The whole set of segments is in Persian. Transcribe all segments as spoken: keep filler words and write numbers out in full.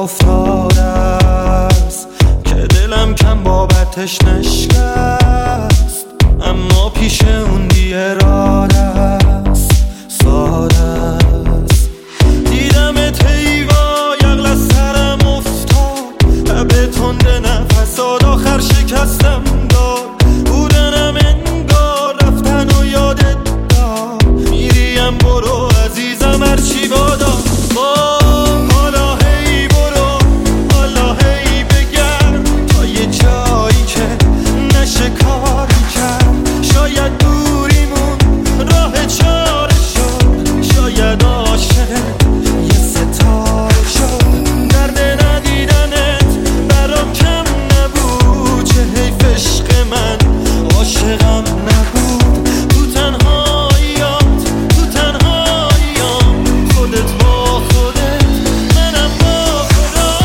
افتاده است که دلم کم بابتش نشکست، اما پیش اون بی اراده است، ساده است. دیدمت حیوا یغل از سرم افتاد، لب تنده نفسات آخر شکستم داد. بودنم انگار رفتن و یادت داد، میریم برو عزیزم هرچی بادا. حالا هی برو، حالا هی بگرد تا یه جایی که نشه کاری کرد. شاید دوریمون راه چاره شد، شاید عاشق یه ستاره شد. درد ندیدنت برام کم نبود، چه حیف عشق من عاشقم نبود. تو تنهاییات، تو تنهاییام، خودت با خودت، منم با خدا.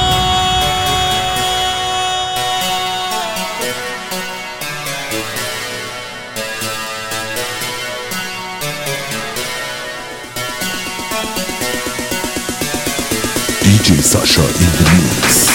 دی جی Sasha in the mix.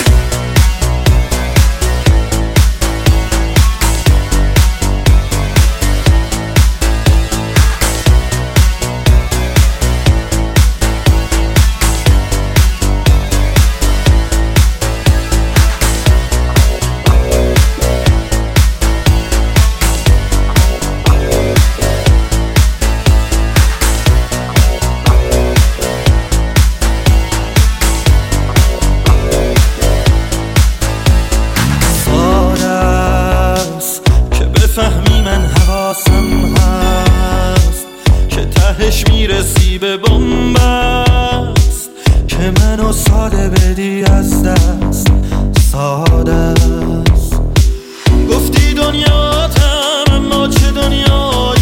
فهمی من حواسم هست که تهش میرسی به بنبست، که منو ساده بدی از دست، ساده است. گفتی دنیاتم اما چه دنیایی